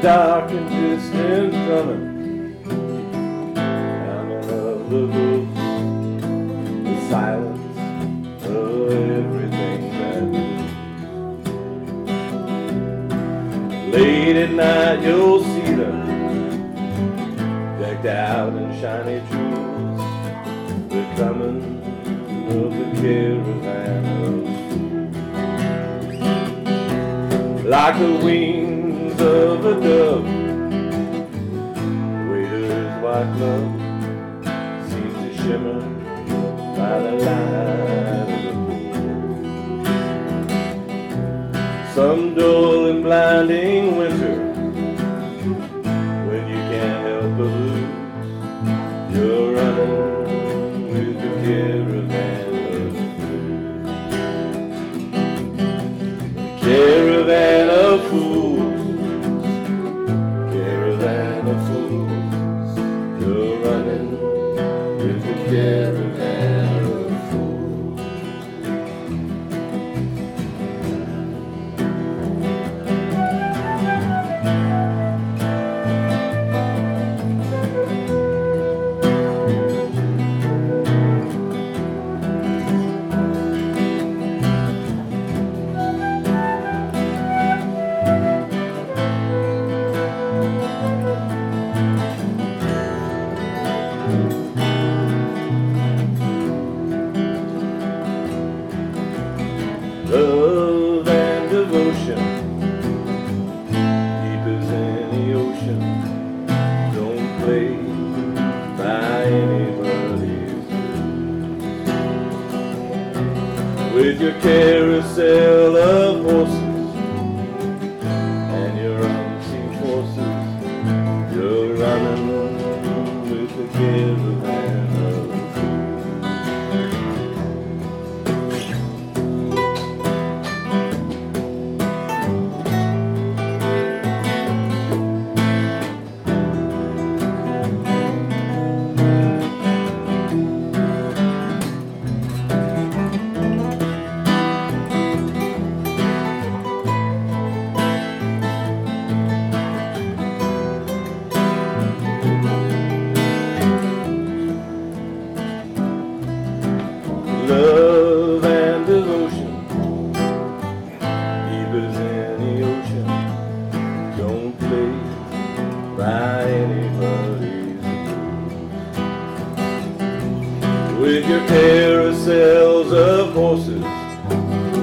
dark and distant drumming, pounding of the hoofs, the silence of everything that moves. Late at night you'll see them decked out in shiny jewels, the coming of the caravan of like the wings of a dove. Waiter's white glove seems to shimmer by the light of the moon. Some dull and blinding winter, when you can't help but lose, you're running with the caravan of fools. Caravan of fools, caravan of fools, you're running with the caravan of fools. Love and devotion, deep as any ocean, don't play by anybody's rules. With your carousel of horses and your unseen forces, you're running with the caravan of love and devotion, deep as any ocean, don't play by anybody's rules. With your carousels of horses